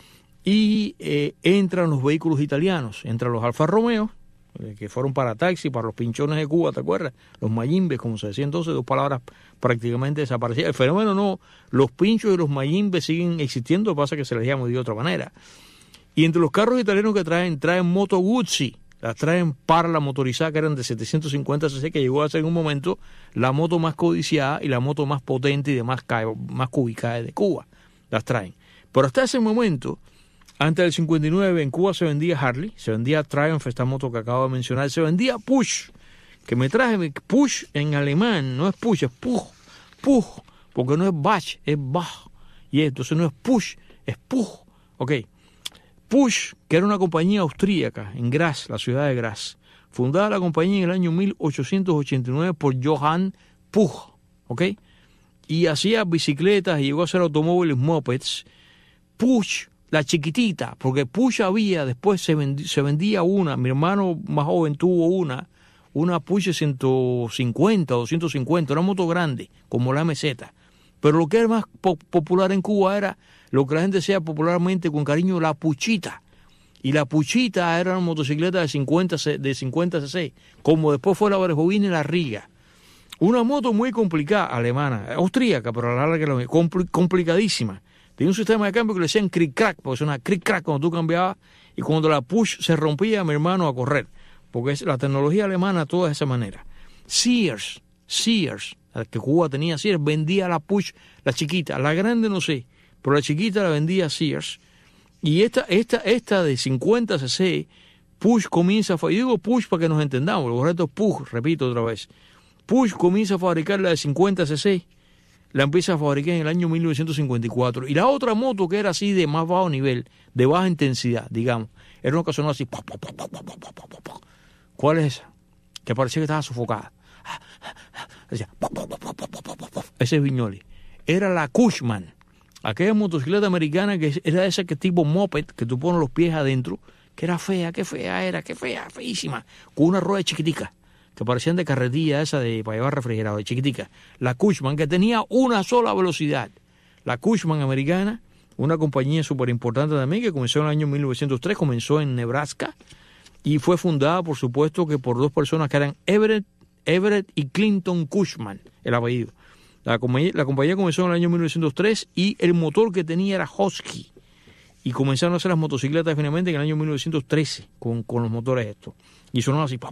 Y entran los vehículos italianos, entran los Alfa Romeo, que fueron para taxi, para los pinchones de Cuba, ¿te acuerdas? Los mayimbes, como se decía entonces, 2 palabras prácticamente desaparecidas. El fenómeno no, los pinchos y los mayimbes siguen existiendo, pasa que se les llama de otra manera. Y entre los carros italianos que traen Moto Guzzi, las traen para la motorizada, que eran de 750 cc, que llegó a ser en un momento la moto más codiciada y la moto más potente y de más cúbica de Cuba, las traen. Pero hasta ese momento, antes del 59, en Cuba se vendía Harley, se vendía Triumph, esta moto que acabo de mencionar, se vendía Push, que me traje Push en alemán, no es Push, es Puch, porque no es Bach, es Bach. Y entonces no es Puch, es Puch. Ok. Puch, que era una compañía austríaca en Graz, la ciudad de Graz. Fundada la compañía en el año 1889 por Johann Puch. Ok. Y hacía bicicletas y llegó a hacer automóviles, mopeds. Puch, la chiquitita, porque Puch había, después se vendía una, mi hermano más joven tuvo una Puch de 150 o 250, una moto grande, como la MZ. Pero lo que era más popular en Cuba era lo que la gente decía popularmente con cariño la Puchita. Y la Puchita era una motocicleta de 50 cc, como después fue la Verjovina y la Riga. Una moto muy complicada, alemana, austríaca, pero a la larga complicadísima. Tenía un sistema de cambio que le decían cric-crack, porque suena cric-crack cuando tú cambiabas, y cuando la Puch se rompía, mi hermano a correr, porque es la tecnología alemana toda de esa manera. Sears, que Cuba tenía Sears, vendía la Puch, la chiquita, la grande no sé, pero la chiquita la vendía Sears. Y esta de 50 cc, Puch comienza a fabricar, yo digo Puch para que nos entendamos, lo correcto es Puch, repito otra vez. Puch comienza a fabricar la de 50 cc, la empieza a fabricar en el año 1954. Y la otra moto que era así de más bajo nivel, de baja intensidad, digamos, era una que sonaba así. ¿Cuál es esa? Que parecía que estaba sofocada. Decía, ese es Viñoly. Era la Cushman, aquella motocicleta americana que era esa que tipo moped, que tú pones los pies adentro, que era fea, qué fea era, qué fea, feísima, con una rueda chiquitica, que parecían de carretilla esa de para llevar refrigerado, de chiquitica. La Cushman, que tenía una sola velocidad. La Cushman americana, una compañía súper importante también, que comenzó en el año 1903, comenzó en Nebraska, y fue fundada, por supuesto, que por dos personas que eran Everett y Clinton Cushman, el apellido. La compañía comenzó en el año 1903 y el motor que tenía era Husky. Y comenzaron a hacer las motocicletas finalmente en el año 1913 con los motores estos. Y sonaron así.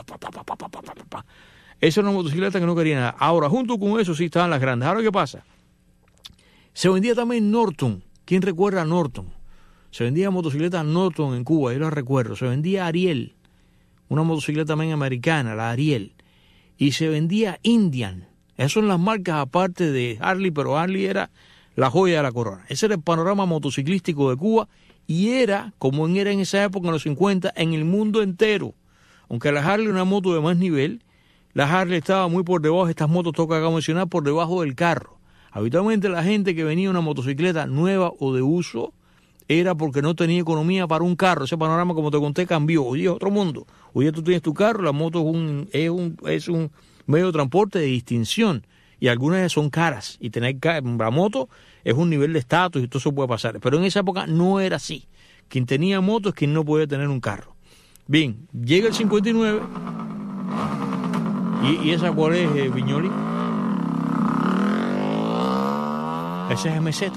Esa era una motocicleta que no quería nada. Ahora, junto con eso sí estaban las grandes. Ahora, ¿qué pasa? Se vendía también Norton. ¿Quién recuerda a Norton? Se vendía motocicleta Norton en Cuba, yo la recuerdo. Se vendía Ariel, una motocicleta también americana, la Ariel. Y se vendía Indian. Esas son las marcas aparte de Harley, pero Harley era la joya de la corona. Ese era el panorama motociclístico de Cuba y era, como era en esa época, en los 50, en el mundo entero. Aunque la Harley era una moto de más nivel, la Harley estaba muy por debajo, estas motos toca acá mencionar, por debajo del carro. Habitualmente la gente que venía una motocicleta nueva o de uso era porque no tenía economía para un carro. Ese panorama, como te conté, cambió. Hoy es otro mundo. Hoy tú tienes tu carro, la moto es un medio de transporte de distinción. Y algunas son caras. Y tener la moto es un nivel de estatus y todo eso puede pasar. Pero en esa época no era así. Quien tenía moto es quien no podía tener un carro. Bien, llega el 59. ¿Y esa cuál es, Viñoly? Esa es MZ.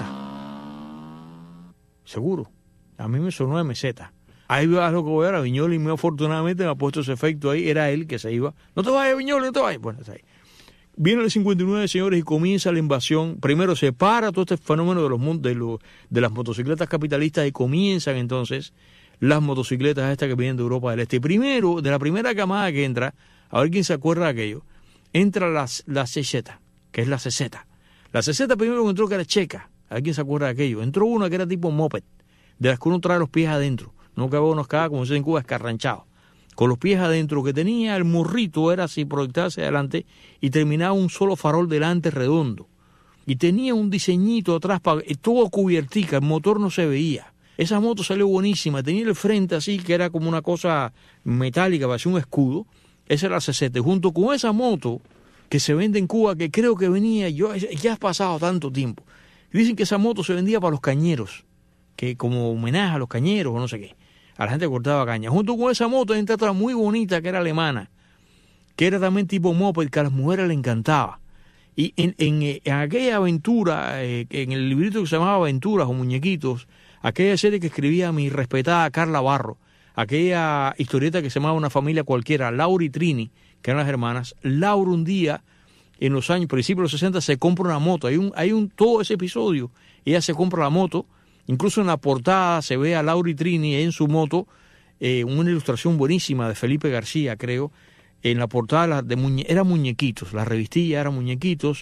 Seguro. A mí me sonó MZ. Ahí vas lo que voy a ver. Viñoly muy afortunadamente me ha puesto ese efecto ahí. Era él que se iba. No te vayas, Viñoly, no te vayas. Bueno, está ahí. Viene el 59, señores, y comienza la invasión. Primero se para todo este fenómeno de las motocicletas capitalistas y comienzan entonces las motocicletas estas que vienen de Europa del Este. Primero, de la primera camada que entra, a ver quién se acuerda de aquello, entra la CZ, que es la CZ. La CZ primero que entró que era checa. A ver quién se acuerda de aquello. Entró una que era tipo moped, de las que uno trae los pies adentro. No cabe unos cada, como se dice en Cuba, escarranchado. Con los pies adentro, que tenía el morrito, era así, proyectado hacia adelante, y terminaba un solo farol delante redondo. Y tenía un diseñito atrás, todo cubiertica, el motor no se veía. Esa moto salió buenísima, tenía el frente así, que era como una cosa metálica, parecía un escudo. Esa era la CZ. Junto con esa moto que se vende en Cuba, que creo que venía, ya ha pasado tanto tiempo. Dicen que esa moto se vendía para los cañeros, que como homenaje a los cañeros o no sé qué. A la gente que cortaba caña. Junto con esa moto entra otra muy bonita que era alemana, que era también tipo moped, que a las mujeres les encantaba. Y en aquella aventura, en el librito que se llamaba Aventuras o Muñequitos, aquella serie que escribía mi respetada Carla Barro, aquella historieta que se llamaba Una familia cualquiera, Laura y Trini, que eran las hermanas, Laura un día, en los años, principios de los 60, se compra una moto. Hay todo ese episodio, ella se compra la moto. Incluso en la portada se ve a Laura y Trini en su moto, una ilustración buenísima de Felipe García, creo. En la portada era Muñequitos, la revistilla era Muñequitos.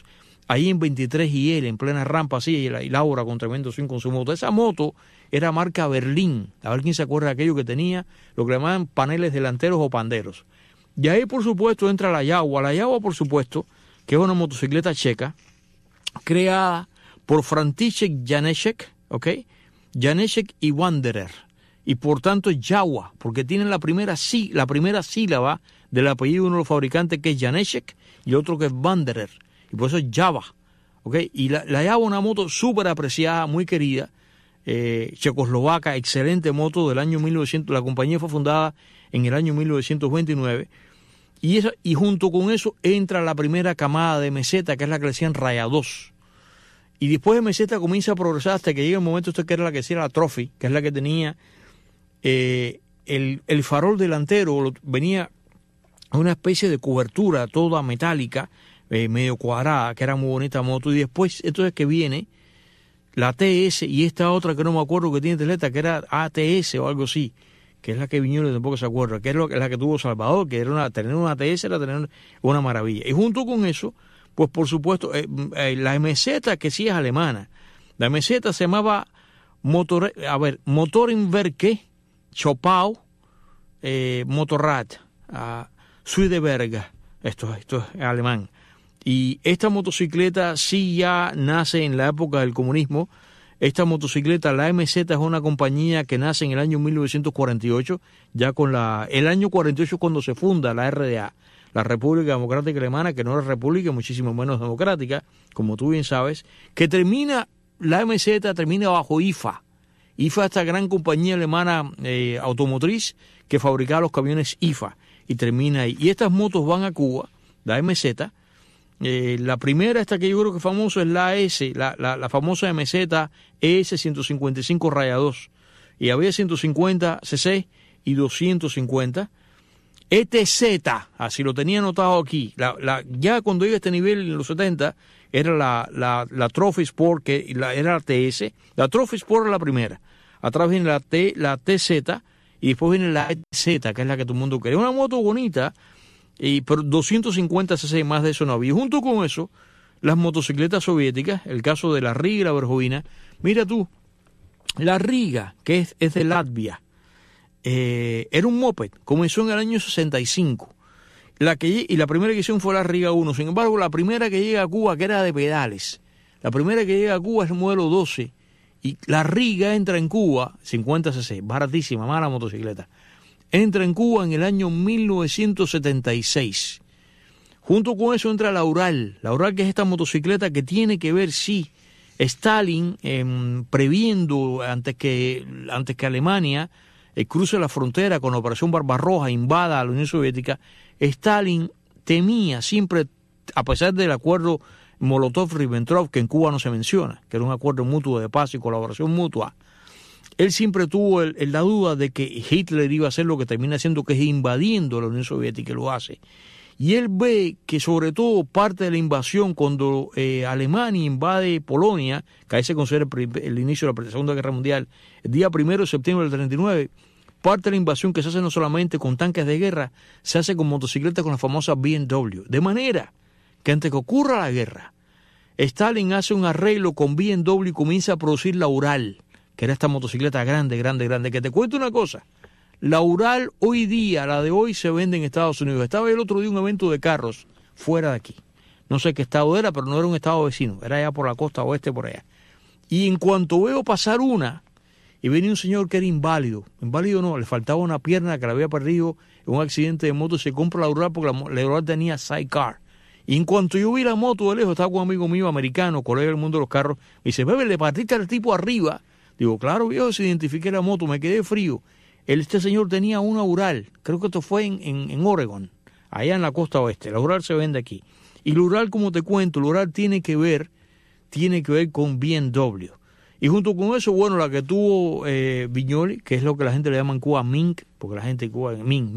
ahí en 23 y L, en plena rampa así, y Laura con tremendo swing con su moto. Esa moto era marca Berlín. A ver quién se acuerda de aquello que tenía, lo que llamaban paneles delanteros o panderos. Y ahí, por supuesto, entra la Jaguar. La Jaguar, por supuesto, que es una motocicleta checa, creada por František Janeček, ¿ok? Janeček y Wanderer. Y por tanto Jaguar, porque tienen la primera sílaba del apellido de uno de los fabricantes, que es Janeček, y otro que es Wanderer. Y por eso es Java, ¿ok? Y la Java, una moto súper apreciada, muy querida, checoslovaca, excelente moto del año 1900. La compañía fue fundada en el año 1929. Y junto con eso entra la primera camada de meseta, que es la que le decían Raya 2. Y después de meseta comienza a progresar hasta que llega el momento que era la que decía la Trophy, que es la que tenía el farol delantero, venía una especie de cobertura toda metálica, medio cuadrada, que era muy bonita moto. Y después, entonces, que viene la TS y esta otra que no me acuerdo que tiene letra, que era ATS o algo así, que es la que Viñoles tampoco se acuerda, que es la que tuvo Salvador, que era tener una ATS era tener una maravilla. Y junto con eso, pues por supuesto, la MZ, que sí es alemana, la MZ se llamaba Motorenwerke Chopau Motorrad, Südeberger, esto es alemán. Y esta motocicleta sí ya nace en la época del comunismo. Esta motocicleta, la MZ, es una compañía que nace en el año 1948, ya con el año 48 cuando se funda la RDA, la República Democrática Alemana, que no era república, muchísimo menos democrática, como tú bien sabes, que la MZ termina bajo IFA. IFA, esta gran compañía alemana automotriz que fabricaba los camiones IFA, y termina ahí. Y estas motos van a Cuba, la MZ. La primera, esta que yo creo que es famosa, es la S, la famosa MZ ES 155 Raya 2. Y había 150 cc y 250. ETZ, así lo tenía anotado aquí. Ya cuando llega a este nivel en los 70, era la Trophy Sport, que era la TS. La Trophy Sport era la primera. Atrás viene la TZ y después viene la ETZ, que es la que todo el mundo quería. Una moto bonita, pero 250 cc, más de eso no había. Y junto con eso, las motocicletas soviéticas, el caso de la Riga y la Verjovina. Mira tú, la Riga, que es de Latvia, era un moped, comenzó en el año 65. Y la primera que hicieron fue la Riga 1. Sin embargo, la primera que llega a Cuba, que era de pedales, la primera que llega a Cuba es el modelo 12. Y la Riga entra en Cuba, 50 cc, baratísima, mala motocicleta. Entra en Cuba en el año 1976. Junto con eso entra la Ural. La Ural, que es esta motocicleta que tiene que ver, sí, Stalin, previendo antes que Alemania cruce la frontera con la Operación Barbarroja, invada a la Unión Soviética. Stalin temía siempre, a pesar del acuerdo Molotov-Ribbentrop, que en Cuba no se menciona, que era un acuerdo mutuo de paz y colaboración mutua, él siempre tuvo la duda de que Hitler iba a hacer lo que termina haciendo, que es invadiendo la Unión Soviética, y lo hace. Y él ve que sobre todo parte de la invasión, cuando Alemania invade Polonia, que ahí se considera el inicio de la Segunda Guerra Mundial, el día 1 de septiembre del 39, parte de la invasión que se hace no solamente con tanques de guerra, se hace con motocicletas, con la famosa BMW. De manera que antes que ocurra la guerra, Stalin hace un arreglo con BMW y comienza a producir la Ural, que era esta motocicleta grande, que te cuento una cosa. La Ural hoy día, la de hoy, se vende en Estados Unidos. Estaba el otro día un evento de carros fuera de aquí. No sé qué estado era, pero no era un estado vecino. Era allá por la costa oeste, por allá. Y en cuanto veo pasar una, y venía un señor que era inválido. Inválido no, le faltaba una pierna que la había perdido en un accidente de moto, y se compra la Ural porque la Ural tenía sidecar. Y en cuanto yo vi la moto de lejos, estaba con un amigo mío americano, colega del mundo de los carros, me dice, bebé, le partiste al tipo arriba. Digo, claro, viejo, se identifiqué la moto, me quedé frío. Este señor tenía una Ural, creo que esto fue en Oregon, allá en la costa oeste. La Ural se vende aquí. Y la Ural, como te cuento, la Ural tiene que ver con BMW. Y junto con eso, bueno, la que tuvo Viñoles, que es lo que la gente le llama en Cuba Minsk, porque la gente en Cuba, la Min,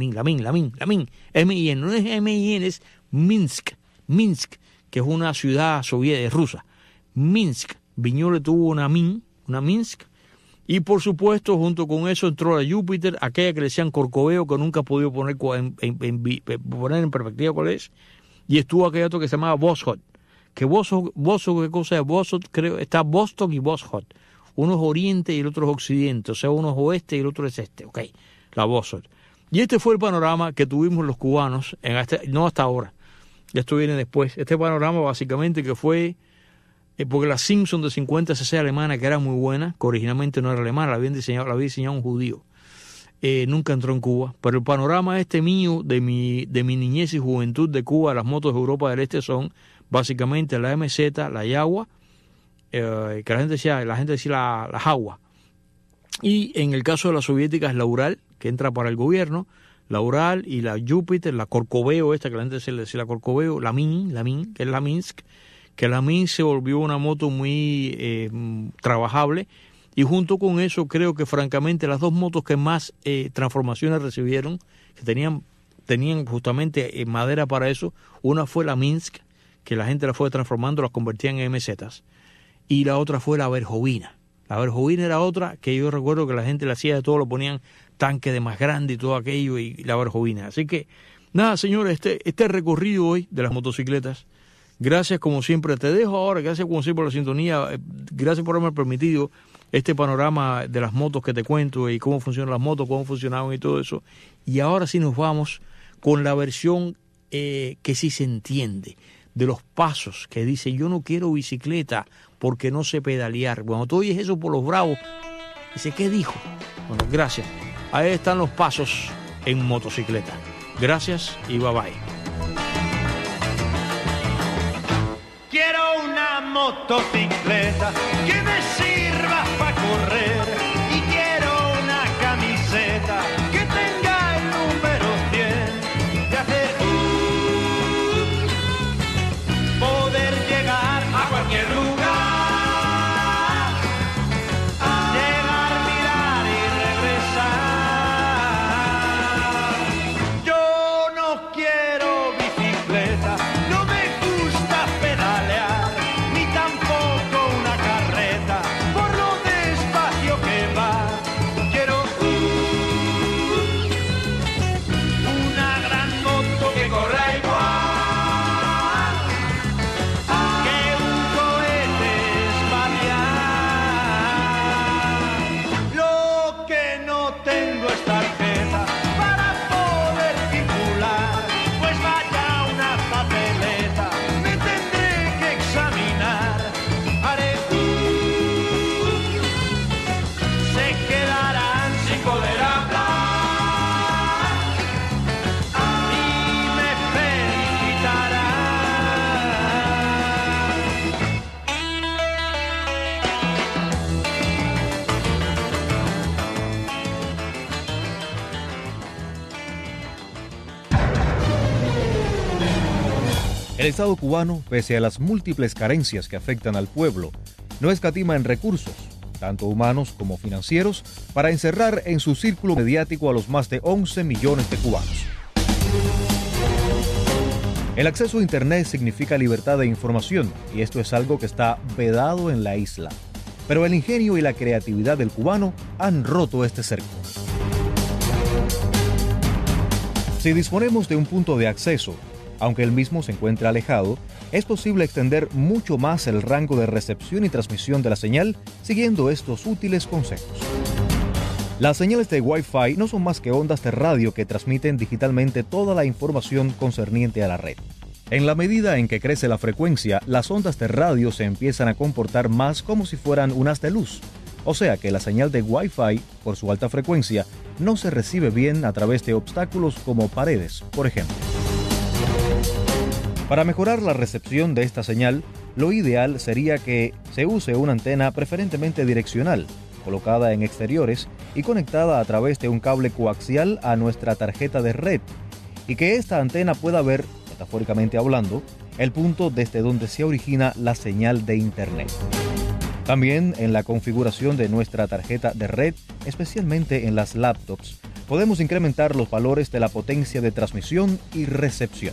M-I-N, no es M-I-N, es Minsk, que es una ciudad soviética, rusa. Minsk, Viñoles tuvo una Minsk. Y por supuesto, junto con eso entró la Júpiter, aquella que le decían Corcoveo, que nunca ha podido poner en perspectiva cuál es. Y estuvo aquella otra que se llamaba Voskhod, que Bozo, ¿qué cosa es? Bozo, creo, está Vostok y Boshot. Uno es oriente y el otro es occidente, o sea, uno es oeste y el otro es este, ok, la Bozo. Y este fue el panorama que tuvimos los cubanos, no hasta ahora, esto viene después. Este panorama básicamente que fue, porque la Simpson de 50cc alemana, que era muy buena, que originalmente no era alemana, la había diseñado un judío, nunca entró en Cuba, pero el panorama mío, de mi niñez y juventud de Cuba, las motos de Europa del Este son básicamente la MZ, la Yagua, que la gente decía la Jaguar, y en el caso de las soviéticas la Ural, que entra para el gobierno, la Ural y la Júpiter, la Corcoveo, que la gente decía la Corcoveo, la Min, que es la Minsk, que la Minsk se volvió una moto muy trabajable, y junto con eso creo que francamente las dos motos que más transformaciones recibieron, que tenían justamente madera para eso, una fue la Minsk, que la gente la fue transformando, las convertían en MZs, y la otra fue la Verjovina. La Verjovina era otra que yo recuerdo que la gente la hacía de todo, lo ponían tanque de más grande y todo aquello, y la Verjovina. Así que, nada, señores, este recorrido hoy de las motocicletas, gracias como siempre, te dejo ahora, gracias como siempre por la sintonía, gracias por haberme permitido este panorama de las motos que te cuento y cómo funcionan las motos, cómo funcionaban y todo eso. Y ahora sí nos vamos con la versión que sí se entiende, de los pasos, que dice, yo no quiero bicicleta porque no sé pedalear. Cuando tú oyes eso por los bravos, dice, ¿qué dijo? Bueno, gracias. Ahí están los pasos en motocicleta. Gracias y bye bye. Quiero una motocicleta que me sirva para correr y quiero una camiseta que tenga el número 100 de hacer poder llegar a cualquier lugar, llegar, mirar y regresar. Yo no quiero bicicleta, no me gusta pedalear, ni tampoco una carreta, por lo despacio que va. Quiero una gran moto que corra igual que un cohete espacial. Lo que no tengo es tarjeta para poder circular, pues vaya una papeleta, me tendré que examinar. Haré se quedarán sin poder hablar y me felicitarán. El Estado cubano, pese a las múltiples carencias que afectan al pueblo, no escatima en recursos, tanto humanos como financieros, para encerrar en su círculo mediático a los más de 11 millones de cubanos. El acceso a Internet significa libertad de información, y esto es algo que está vedado en la isla. Pero el ingenio y la creatividad del cubano han roto este cerco. Si disponemos de un punto de acceso, aunque el mismo se encuentre alejado, es posible extender mucho más el rango de recepción y transmisión de la señal siguiendo estos útiles consejos. Las señales de Wi-Fi no son más que ondas de radio que transmiten digitalmente toda la información concerniente a la red. En la medida en que crece la frecuencia, las ondas de radio se empiezan a comportar más como si fueran un haz de luz. O sea que la señal de Wi-Fi, por su alta frecuencia, no se recibe bien a través de obstáculos como paredes, por ejemplo. Para mejorar la recepción de esta señal, lo ideal sería que se use una antena preferentemente direccional, colocada en exteriores y conectada a través de un cable coaxial a nuestra tarjeta de red, y que esta antena pueda ver, metafóricamente hablando, el punto desde donde se origina la señal de Internet. También en la configuración de nuestra tarjeta de red, especialmente en las laptops, podemos incrementar los valores de la potencia de transmisión y recepción.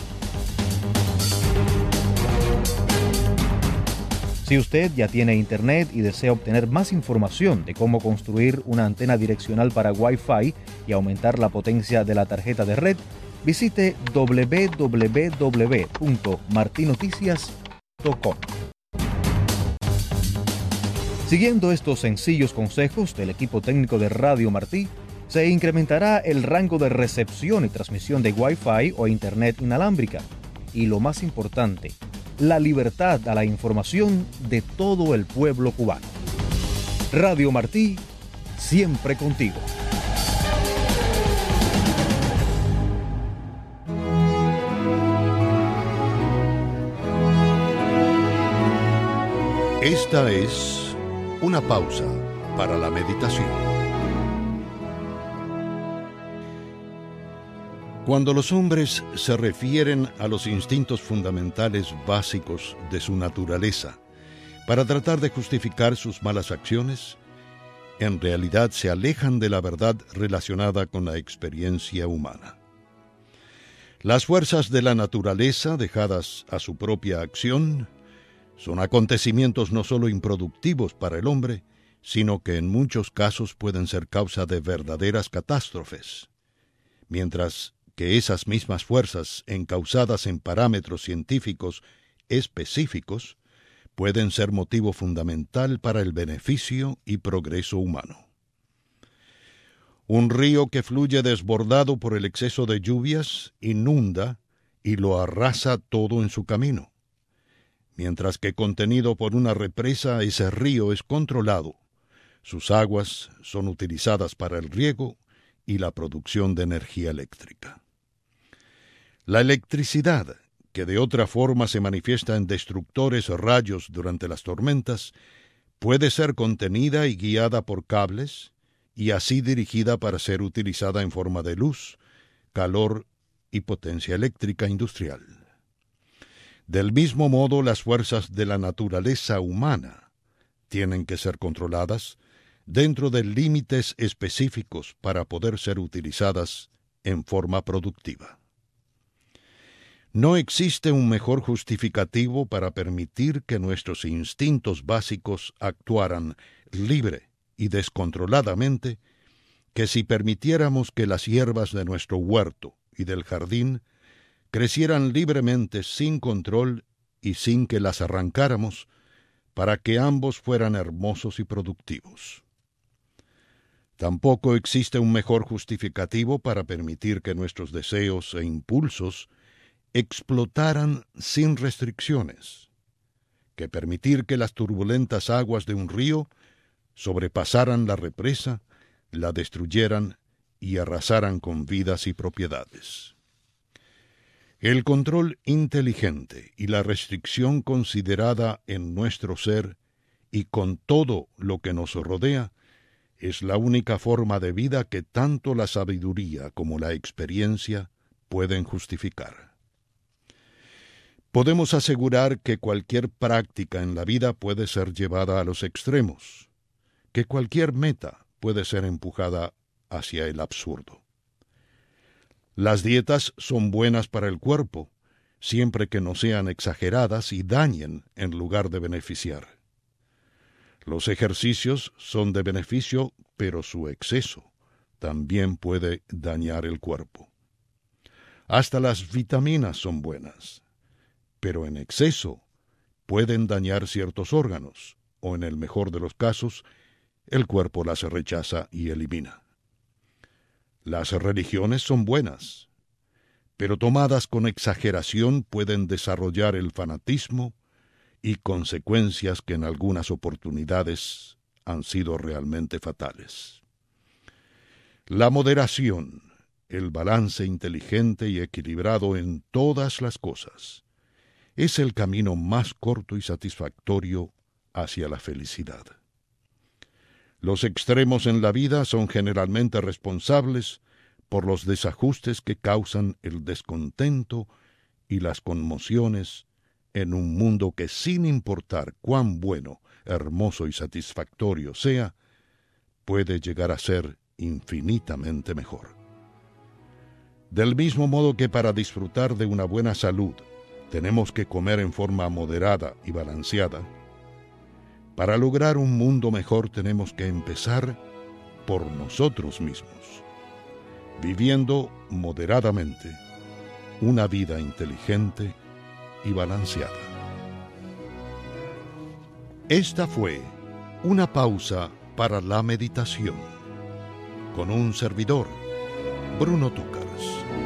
Si usted ya tiene Internet y desea obtener más información de cómo construir una antena direccional para Wi-Fi y aumentar la potencia de la tarjeta de red, visite www.martinoticias.com. radio.com. Siguiendo estos sencillos consejos del equipo técnico de Radio Martí, se incrementará el rango de recepción y transmisión de Wi-Fi o Internet inalámbrica. Y lo más importante, la libertad a la información de todo el pueblo cubano. Radio Martí, siempre contigo. Esta es una pausa para la meditación. Cuando los hombres se refieren a los instintos fundamentales básicos de su naturaleza para tratar de justificar sus malas acciones, en realidad se alejan de la verdad relacionada con la experiencia humana. Las fuerzas de la naturaleza, dejadas a su propia acción, son acontecimientos no solo improductivos para el hombre, sino que en muchos casos pueden ser causa de verdaderas catástrofes, mientras que esas mismas fuerzas, encausadas en parámetros científicos específicos, pueden ser motivo fundamental para el beneficio y progreso humano. Un río que fluye desbordado por el exceso de lluvias inunda y lo arrasa todo en su camino. Mientras que contenido por una represa, ese río es controlado. Sus aguas son utilizadas para el riego y la producción de energía eléctrica. La electricidad, que de otra forma se manifiesta en destructores rayos durante las tormentas, puede ser contenida y guiada por cables y así dirigida para ser utilizada en forma de luz, calor y potencia eléctrica industrial. Del mismo modo, las fuerzas de la naturaleza humana tienen que ser controladas dentro de límites específicos para poder ser utilizadas en forma productiva. No existe un mejor justificativo para permitir que nuestros instintos básicos actuaran libre y descontroladamente que si permitiéramos que las hierbas de nuestro huerto y del jardín crecieran libremente sin control y sin que las arrancáramos, para que ambos fueran hermosos y productivos. Tampoco existe un mejor justificativo para permitir que nuestros deseos e impulsos explotaran sin restricciones, que permitir que las turbulentas aguas de un río sobrepasaran la represa, la destruyeran y arrasaran con vidas y propiedades. El control inteligente y la restricción considerada en nuestro ser y con todo lo que nos rodea es la única forma de vida que tanto la sabiduría como la experiencia pueden justificar. Podemos asegurar que cualquier práctica en la vida puede ser llevada a los extremos, que cualquier meta puede ser empujada hacia el absurdo. Las dietas son buenas para el cuerpo, siempre que no sean exageradas y dañen en lugar de beneficiar. Los ejercicios son de beneficio, pero su exceso también puede dañar el cuerpo. Hasta las vitaminas son buenas, pero en exceso pueden dañar ciertos órganos, o en el mejor de los casos, el cuerpo las rechaza y elimina. Las religiones son buenas, pero tomadas con exageración pueden desarrollar el fanatismo y consecuencias que en algunas oportunidades han sido realmente fatales. La moderación, el balance inteligente y equilibrado en todas las cosas, es el camino más corto y satisfactorio hacia la felicidad. Los extremos en la vida son generalmente responsables por los desajustes que causan el descontento y las conmociones en un mundo que, sin importar cuán bueno, hermoso y satisfactorio sea, puede llegar a ser infinitamente mejor. Del mismo modo que para disfrutar de una buena salud tenemos que comer en forma moderada y balanceada, para lograr un mundo mejor tenemos que empezar por nosotros mismos, viviendo moderadamente una vida inteligente y balanceada. Esta fue una pausa para la meditación con un servidor, Bruno Túcaras.